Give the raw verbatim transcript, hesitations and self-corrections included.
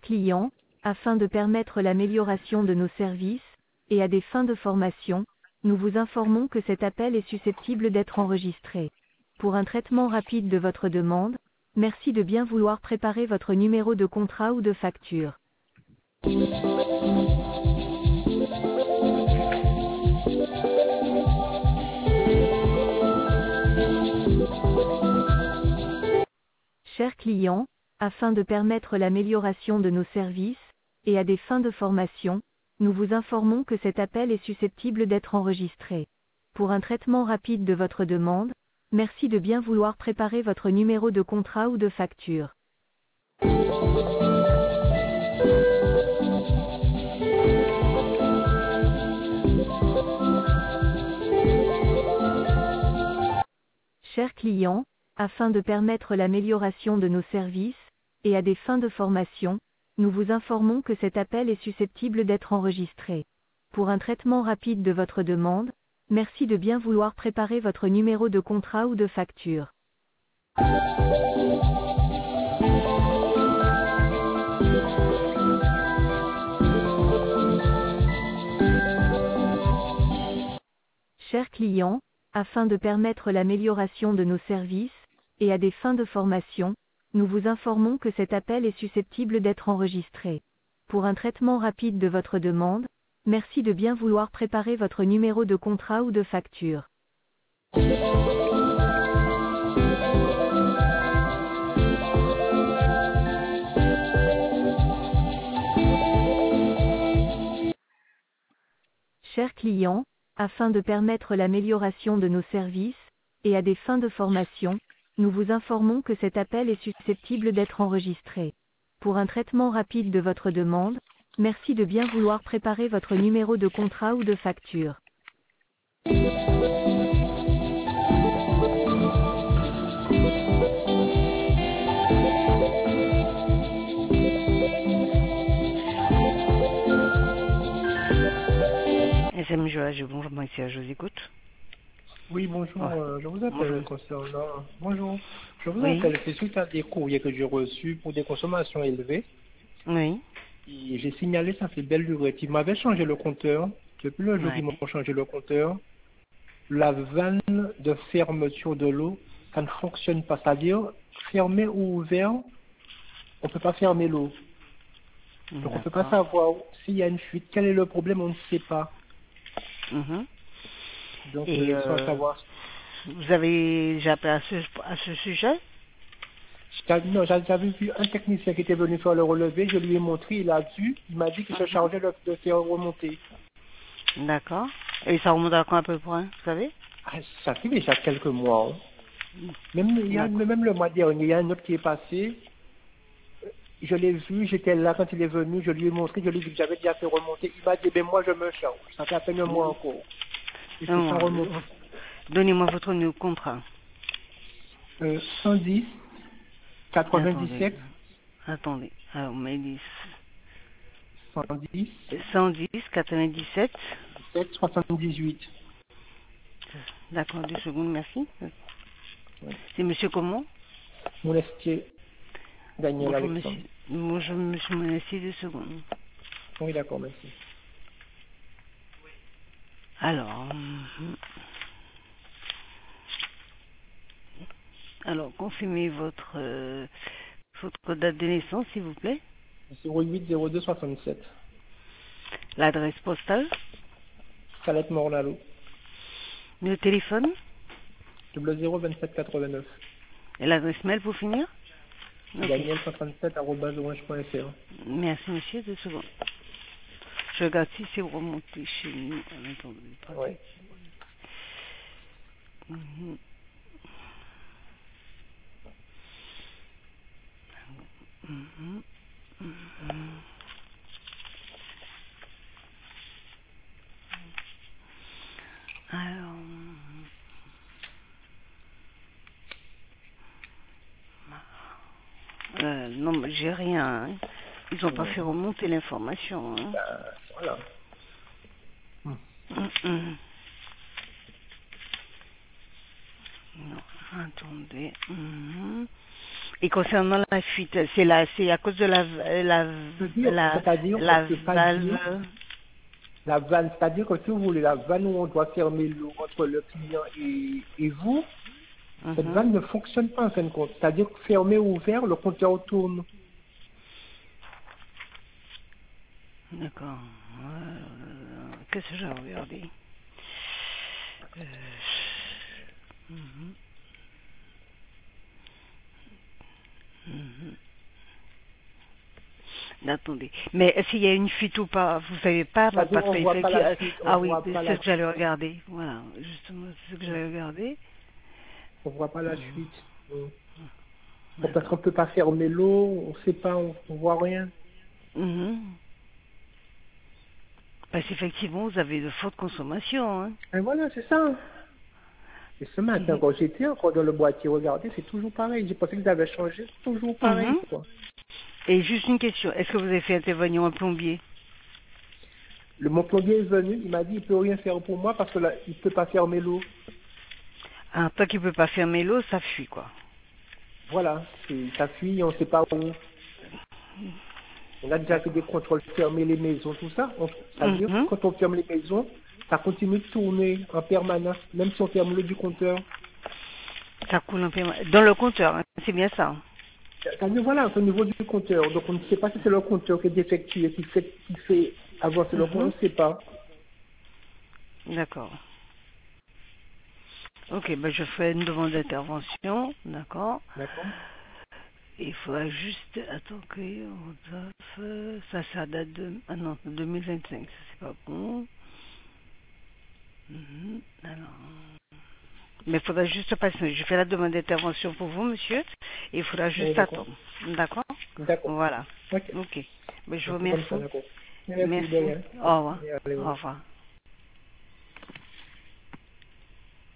client, afin de permettre l'amélioration de nos services, et à des fins de formation, nous vous informons que cet appel est susceptible d'être enregistré. Pour un traitement rapide de votre demande, merci de bien vouloir préparer votre numéro de contrat ou de facture. Chers clients, afin de permettre l'amélioration de nos services, et à des fins de formation, nous vous informons que cet appel est susceptible d'être enregistré. Pour un traitement rapide de votre demande, merci de bien vouloir préparer votre numéro de contrat ou de facture. Chers clients, afin de permettre l'amélioration de nos services, et à des fins de formation, nous vous informons que cet appel est susceptible d'être enregistré. Pour un traitement rapide de votre demande, merci de bien vouloir préparer votre numéro de contrat ou de facture. Chers clients, afin de permettre l'amélioration de nos services, et à des fins de formation, nous vous informons que cet appel est susceptible d'être enregistré. Pour un traitement rapide de votre demande, merci de bien vouloir préparer votre numéro de contrat ou de facture. Chers clients, afin de permettre l'amélioration de nos services, et à des fins de formation, nous vous informons que cet appel est susceptible d'être enregistré. Pour un traitement rapide de votre demande, merci de bien vouloir préparer votre numéro de contrat ou de facture. S M Joage, bonjour, moi ici, je vous écoute. Oui, bonjour, Ah, euh, je vous appelle bonjour. concernant... Bonjour, je vous Oui. appelle, c'est suite à des courriers que j'ai reçus pour des consommations élevées. Oui. Et j'ai signalé, ça fait belle lurette. Ils m'avaient changé le compteur. Depuis le jour Ouais. qu'ils m'ont changé le compteur, la vanne de fermeture de l'eau, ça ne fonctionne pas. C'est-à-dire, fermé ou ouvert, on ne peut pas fermer l'eau. Donc on ne peut pas D'accord. savoir s'il y a une fuite. Quel est le problème, on ne sait pas. Mhm. Donc, Et euh, sans euh, savoir... vous avez déjà appelé à ce, à ce sujet? J'avais- Non, j'avais j'avais vu un technicien qui était venu faire le relevé, je lui ai montré, il a vu, il m'a dit qu'il se Mhm. chargeait de, de faire remonter. D'accord. Et ça remonte à quand à peu près, vous savez? Ah, ça fait déjà quelques mois. hein. Même, il y a, D'accord. même le mois dernier, il y a un autre qui est passé, je l'ai vu, j'étais là quand il est venu, je lui ai montré, je lui ai dit que j'avais déjà fait remonter. Il m'a dit, ben moi je me charge, ça fait à peine un mois encore. Il faut Non, faire remonter. non, donnez-moi votre numéro de contrat. Euh, cent dix, Attendez. quatre-vingt-dix-sept, Attendez. Alors, on m'a dit cent dix, cent dix, quatre-vingt-dix-sept. sept, soixante-dix-huit. D'accord, deux secondes, merci. Ouais. C'est monsieur comment? Monestier, Daniel Bonjour Alexandre. monsieur. Bonjour monsieur Monassi, deux secondes. Oui, d'accord, merci. Alors, hum, alors confirmez votre euh, votre date de naissance, s'il vous plaît. zéro huit zéro deux soixante-sept. L'adresse postale, Salette Morlalo. le téléphone Double zéro vingt-sept quatre-vingt-neuf. et l'adresse mail pour finir. Ok. Daniel cent trente-sept arobase orange point F R. Merci monsieur, deux secondes. Je regarde si c'est remonté chez nous. Ah, attendez, pas Ouais. de- Mhm. Mhm. Mhm. Alors, euh, non, mais j'ai rien. Hein. Ils n'ont pas Ouais. fait remonter l'information. Hein. Bah, voilà. Hmm. Hum, hum. Non, attendez. Mhm. Et concernant la fuite, c'est là, c'est à cause de la, la, C'est-à-dire, la, c'est-à-dire, la on peut pas valve. dire la vanne, c'est-à-dire que si vous voulez, la vanne où on doit fermer l'eau entre le client et, et vous, cette Mhm. vanne ne fonctionne pas en fin de compte. C'est-à-dire que fermé ou ouvert, le compteur tourne. D'accord. Euh, Qu'est-ce que j'ai regardé? Euh, mhm, mhm. Attendez. Mais est-ce qu'il y a une fuite ou pas? Vous savez pas, C'est-à-dire parce on que voit pas la effectivement, suite, on ah oui, voit c'est pas ce la que j'allais regarder. Voilà, justement, c'est ce que j'allais regarder. on voit pas la Mhm. suite. Mm. Bon, parce D'accord. qu'on peut pas fermer l'eau, on sait pas, on, on voit rien. Mhm. Parce qu'effectivement, vous avez de fortes consommations. Hein. Et voilà, c'est ça. Et ce matin, Mhm. quand j'étais encore dans le boîtier, regardez, c'est toujours pareil. J'ai pensé que ça avait changé, c'est toujours pareil, Mhm. quoi. Et juste une question, est-ce que vous avez fait intervenir un plombier? Le mon plombier est venu, il m'a dit, il peut rien faire pour moi parce que là, il peut pas fermer l'eau. Ah, tant qu'il ne peut pas fermer l'eau, ça fuit, quoi. Voilà, c'est, ça fuit, on sait pas où. On a déjà fait D'accord. des contrôles, fermer les maisons, tout ça. On, c'est-à-dire, Mhm. quand on ferme les maisons, ça continue de tourner en permanence, même si on ferme l'eau du compteur. Ça coule un peu. Dans le compteur, hein, c'est bien ça. C'est-à-dire, voilà, c'est au niveau du compteur. Donc, on ne sait pas si c'est le compteur qui est défectueux, qui fait, qui fait avancer le compteur, on Mhm. ne sait pas. D'accord. Ok, ben je fais une demande d'intervention, d'accord. D'accord? Il faudra juste, attends que, ça, ça date de, ah non, deux mille vingt-cinq, ça c'est pas bon. Mhm. Alors, mais il faudra juste passer, je fais la demande d'intervention pour vous, monsieur, et il faudra Oui, juste d'accord. attendre, d'accord. D'accord. Voilà, Ok. ok. Ben, je On vous fait comme ça, remercie. d'accord. Merci, de Merci, rien. au revoir, Et allez, au au revoir. revoir.